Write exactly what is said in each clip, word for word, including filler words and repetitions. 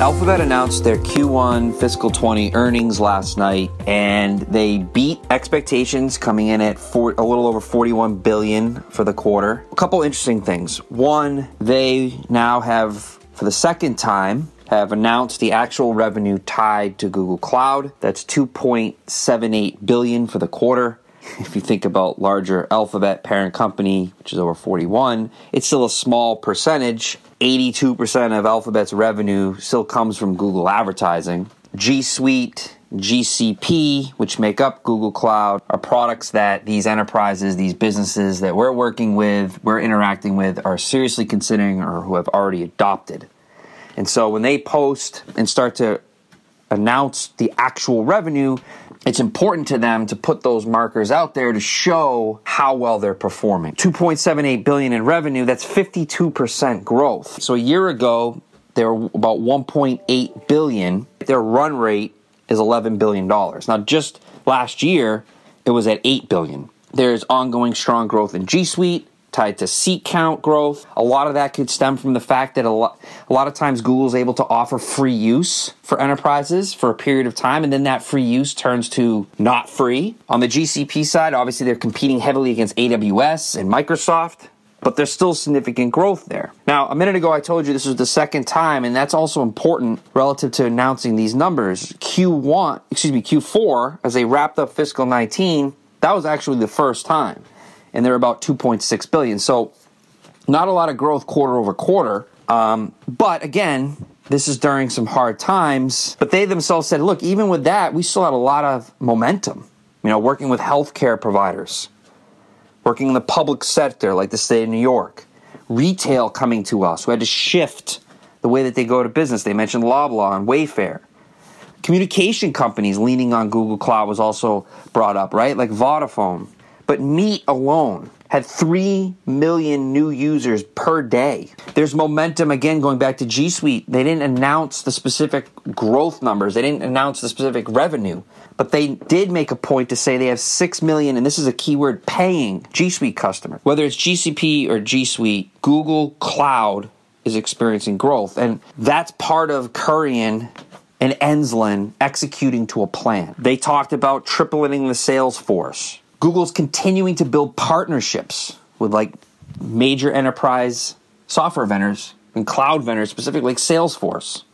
Alphabet announced their Q one fiscal twenty earnings last night, and they beat expectations, coming in at four, a little over forty-one billion dollars for the quarter. A couple interesting things. One, they now have, for the second time, have announced the actual revenue tied to Google Cloud. That's two point seven eight billion dollars for the quarter. If you think about larger Alphabet parent company, which is over forty-one, it's still a small percentage. eighty-two percent of Alphabet's revenue still comes from Google advertising. G Suite, G C P, which make up Google Cloud, are products that these enterprises, these businesses that we're working with, we're interacting with, are seriously considering or who have already adopted. And so when they post and start to announce the actual revenue, it's important to them to put those markers out there to show how well they're performing. two point seven eight billion dollars in revenue, that's fifty-two percent growth. So a year ago, they were about one point eight billion dollars. Their run rate is eleven billion dollars. Now, just last year, it was at eight billion dollars. There's ongoing strong growth in G Suite, tied to seat count growth. A lot of that could stem from the fact that a lot, a lot of times Google is able to offer free use for enterprises for a period of time, and then that free use turns to not free. On the G C P side, obviously they're competing heavily against A W S and Microsoft, but there's still significant growth there. Now, a minute ago I told you this was the second time, and that's also important relative to announcing these numbers. Q one, excuse me, Q four, as they wrapped up fiscal nineteen, that was actually the first time. And they're about two point six billion dollars. So not a lot of growth quarter over quarter. Um, but again, this is during some hard times. But they themselves said, look, even with that, we still had a lot of momentum. You know, working with healthcare providers, working in the public sector like the state of New York, retail coming to us who had to shift the way that they go to business. They mentioned Loblaw and Wayfair. Communication companies leaning on Google Cloud was also brought up, right? Like Vodafone. But Meet alone had three million new users per day. There's momentum, again, going back to G Suite. They didn't announce the specific growth numbers. They didn't announce the specific revenue. But they did make a point to say they have six million, and this is a keyword, paying G Suite customers. Whether it's G C P or G Suite, Google Cloud is experiencing growth. And that's part of Kurian and Ensslin executing to a plan. They talked about tripling the sales force. Google's continuing to build partnerships with like major enterprise software vendors and cloud vendors, specifically like Salesforce.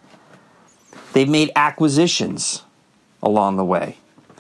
They've made acquisitions along the way.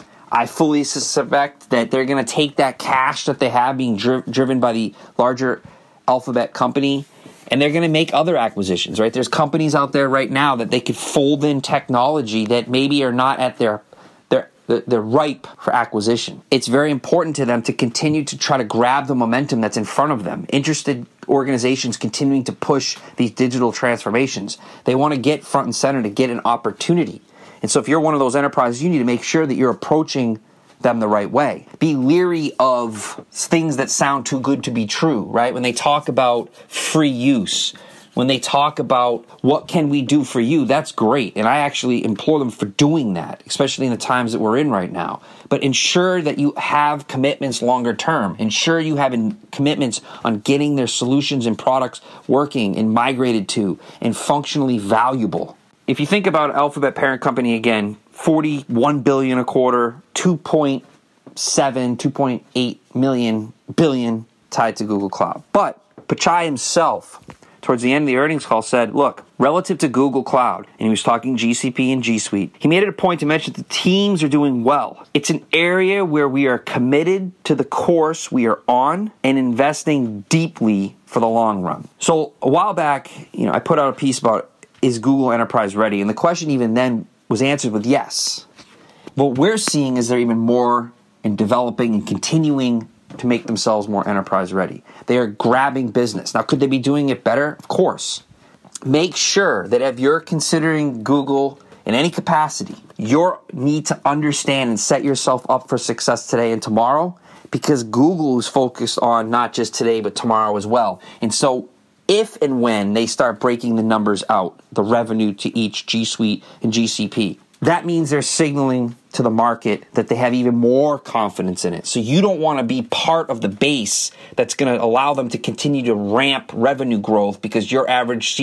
I fully suspect that they're going to take that cash that they have being dri- driven by the larger Alphabet company, and they're going to make other acquisitions, right? There's companies out there right now that they could fold in technology that maybe are not at their They're ripe for acquisition. It's very important to them to continue to try to grab the momentum that's in front of them. Interested organizations continuing to push these digital transformations. They want to get front and center to get an opportunity. And so if you're one of those enterprises, you need to make sure that you're approaching them the right way. Be leery of things that sound too good to be true, right? When they talk about free use, when they talk about what can we do for you, that's great. And I actually implore them for doing that, especially in the times that we're in right now. But ensure that you have commitments longer term. Ensure you have in commitments on getting their solutions and products working and migrated to and functionally valuable. If you think about Alphabet parent company again, forty-one billion dollars a quarter, two point seven, two point eight million billion tied to Google Cloud. But Pichai himself, towards the end of the earnings call, said, look, relative to Google Cloud, and he was talking G C P and G Suite, he made it a point to mention that the teams are doing well. It's an area where we are committed to the course we are on and investing deeply for the long run. So a while back, you know, I put out a piece about, is Google Enterprise ready? And the question even then was answered with yes. What we're seeing is they're even more in developing and continuing to make themselves more enterprise ready. They are grabbing business. Now, could they be doing it better? Of course. Make sure that if you're considering Google in any capacity, you need to understand and set yourself up for success today and tomorrow, because Google is focused on not just today, but tomorrow as well. And so if and when they start breaking the numbers out, the revenue to each G Suite and G C P, that means they're signaling to the market that they have even more confidence in it. So you don't want to be part of the base that's going to allow them to continue to ramp revenue growth because your average seat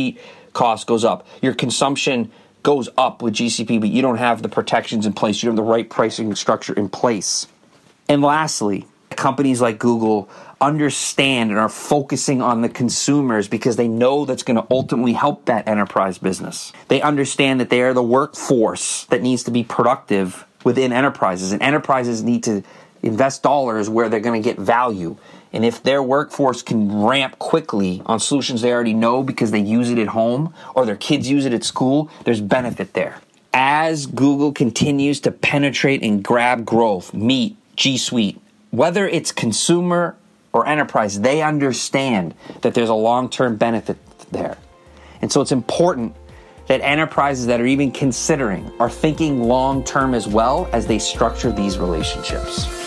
cost goes up. Your consumption goes up with G C P, but you don't have the protections in place. You don't have the right pricing structure in place. And lastly, companies like Google understand and are focusing on the consumers because they know that's going to ultimately help that enterprise business. They understand that they are the workforce that needs to be productive within enterprises, and enterprises need to invest dollars where they're going to get value. And if their workforce can ramp quickly on solutions they already know because they use it at home or their kids use it at school, there's benefit there. As Google continues to penetrate and grab growth, Meet, G Suite, whether it's consumer or enterprise, they understand that there's a long-term benefit there. And so it's important that enterprises that are even considering are thinking long-term as well as they structure these relationships.